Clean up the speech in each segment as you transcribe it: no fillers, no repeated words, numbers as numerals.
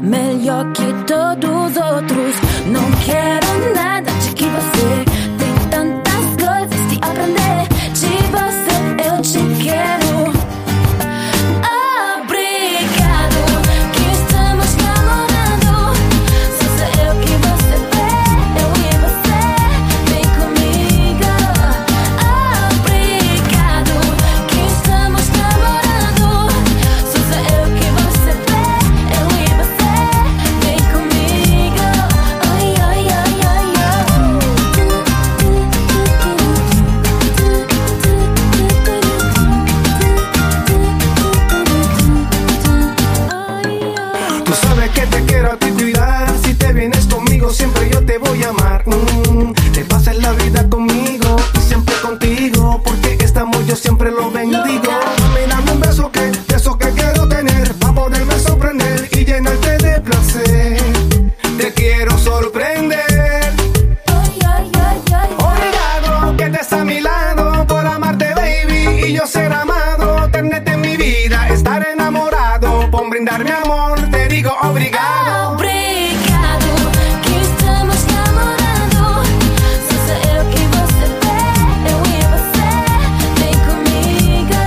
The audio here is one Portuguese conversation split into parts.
melhor que todos os outros. Não quero nada de que você tem tantas coisas que aprender. De você eu te quero. Obrigado que estamos namorando. Só sou eu que você vê, eu e você. Vem comigo. Obrigado que estamos namorando. Só sou eu que você vê, eu e você. Vem comigo. Oi, oi, oi, oi, Tú sabes que te quiero a ti cuidar. Si te vienes conmigo siempre yo te voy a amar. Te pases la vida conmigo y siempre contigo, porque este amor yo siempre lo bendigo. Dame, dame un beso que, de esos que quiero tener, pa' poderme sorprender y llenarte de placer. Te quiero sorprender. Obrigado que estés a mi lado, por amarte baby y yo ser amado, tenerte en mi vida, estar enamorado, por brindar mi amor, te digo obrigado. Obrigado que estamos namorando. Só sou eu que você vê, eu e você. Vem comigo.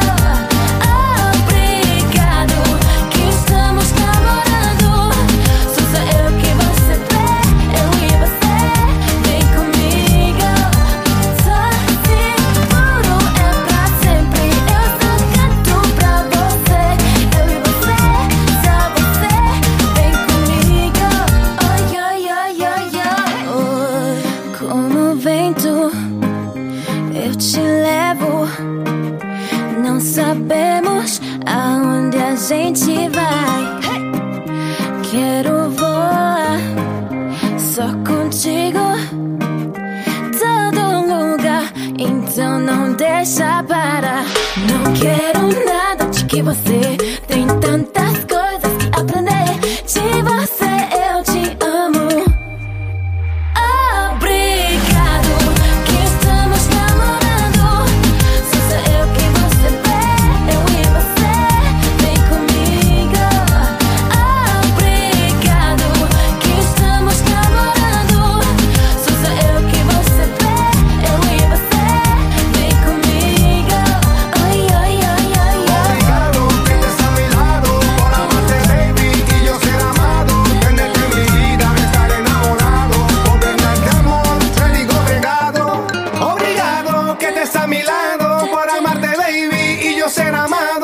Obrigado que estamos namorando. Só sou eu que você vê, eu e você. Vem comigo. Só seguro é pra sempre. Eu só canto pra você, eu e você. Só você. Vem comigo. Oi, oi, oi, oi, oi. Como vento eu te levo. Não sabemos aonde a gente vai. Quero voar só contigo, todo lugar. Então não deixa parar. Não quero nada de que você tem tantas coisas que aprender. De você eu te amo. Obrigado que estamos namorando. Só sou eu que você vê, eu e você. Vem comigo. Obrigado que estamos namorando. Só sou eu que você vê, eu e você. Vem comigo. Oi, oi, oi, oi, oi. Obrigado que estés a mi lado, por amarte baby y yo ser amado, tenerte en mi vida, estar enamorado, por brindarte amor, te digo obrigado. Obrigado que estés a mi lado, por amarte baby y yo ser amado,